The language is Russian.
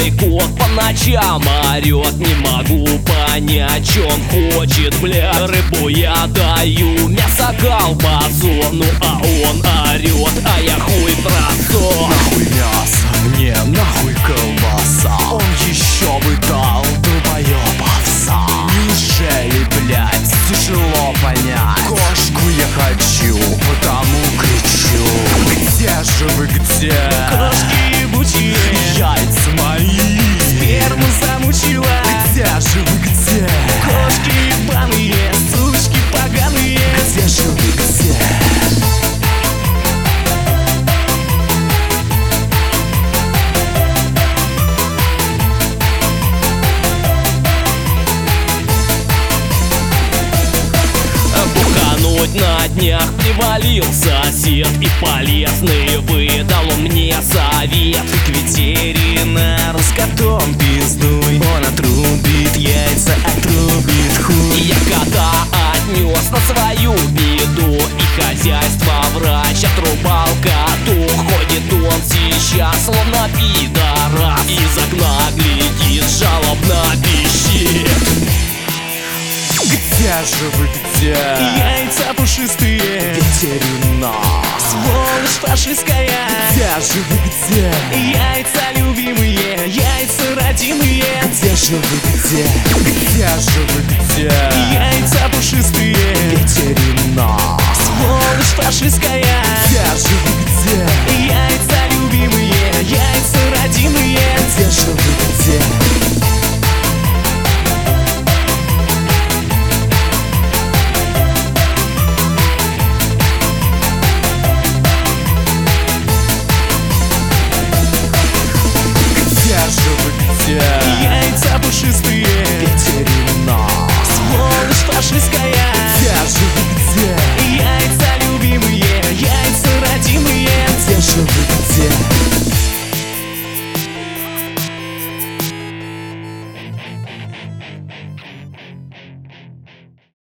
Мой кот по ночам орет, не могу понять, чё он хочет, блядь. Рыбу я даю, мясо, колбасу, ну а он орет, а я хуй трасу. Нахуй мясо, мне нахуй колбаса. Он еще бы дал долбоёб овса. Неужели, блядь, тяжело понять? Кошку я хочу, потому кричу. Где же вы, где? Крошки ебучие, Яйца мои, сперму замучила. где же вы, где? Кошки ебаные, сучки поганые. Где же вы, где? Бухануть на днях привалил сосед, и полезный выдал он мне совет. К ветеринару с котом пиздуй. Он отрубит яйца, отрубит хуй. Я кота отнес на свою беду, и хозяйство врач отрубал коту. Ходит он сейчас словно пидорас, из окна глядит, жалобно пищит. Где же вы, где? Яйца пушистые, Ветеринар. сволочь фашистская. Где же вы, где? Яйца любимые, яйца родимые. Где же вы, где? Где же вы, где? Яйца пушистые, Ветеринар. сволочь фашистская. Где же вы, где? Яйца